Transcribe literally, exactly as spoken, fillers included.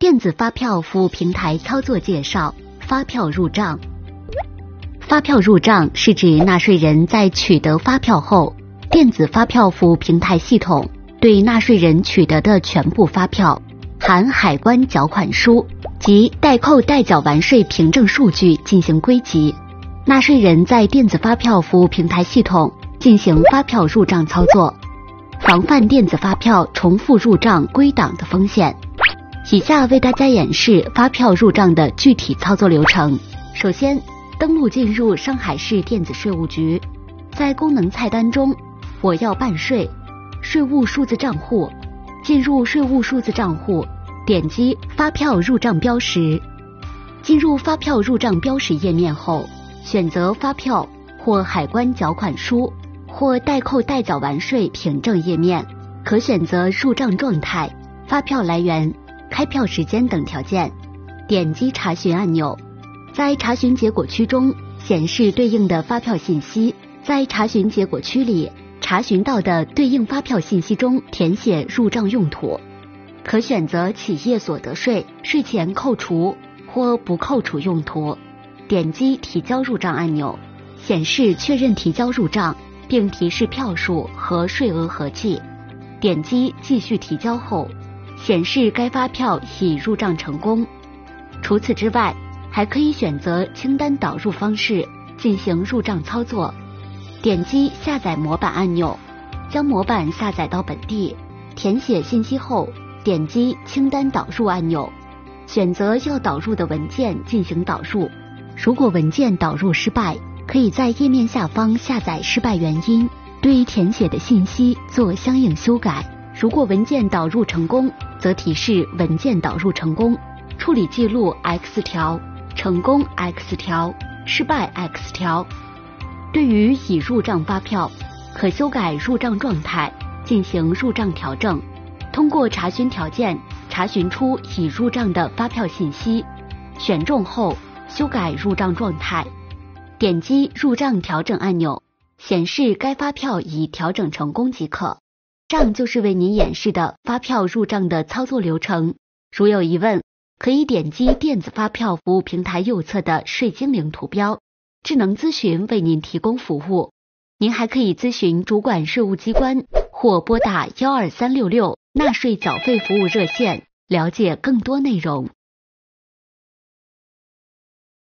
电子发票服务平台操作介绍。发票入账。发票入账是指纳税人在取得发票后，电子发票服务平台系统对纳税人取得的全部发票，含海关缴款书及代扣代缴完税凭证数据进行归集。纳税人在电子发票服务平台系统进行发票入账操作，防范电子发票重复入账归档的风险。以下为大家演示发票入账的具体操作流程。首先，登录进入上海市电子税务局，在功能菜单中，我要办税，税务数字账户，进入税务数字账户，点击发票入账标识。进入发票入账标识页面后，选择发票或海关缴款书或代扣代缴完税凭证页面，可选择入账状态、发票来源、开票时间等条件，点击查询按钮。在查询结果区中显示对应的发票信息，在查询结果区里查询到的对应发票信息中填写入账用途，可选择企业所得税税前扣除或不扣除用途，点击提交入账按钮，显示确认提交入账，并提示票数和税额合计，点击继续提交后，显示该发票已入账成功。除此之外，还可以选择清单导入方式进行入账操作，点击下载模板按钮，将模板下载到本地，填写信息后，点击清单导入按钮，选择要导入的文件进行导入。如果文件导入失败，可以在页面下方下载失败原因，对填写的信息做相应修改。如果文件导入成功，则提示文件导入成功，处理记录 X 条，成功 X 条，失败 X 条。对于已入账发票，可修改入账状态，进行入账调整。通过查询条件查询出已入账的发票信息，选中后修改入账状态，点击入账调整按钮，显示该发票已调整成功即可。以上就是为您演示的发票入账的操作流程。如有疑问，可以点击电子发票服务平台右侧的税精灵图标，智能咨询为您提供服务。您还可以咨询主管税务机关或拨打幺二三六六纳税缴费服务热线，了解更多内容。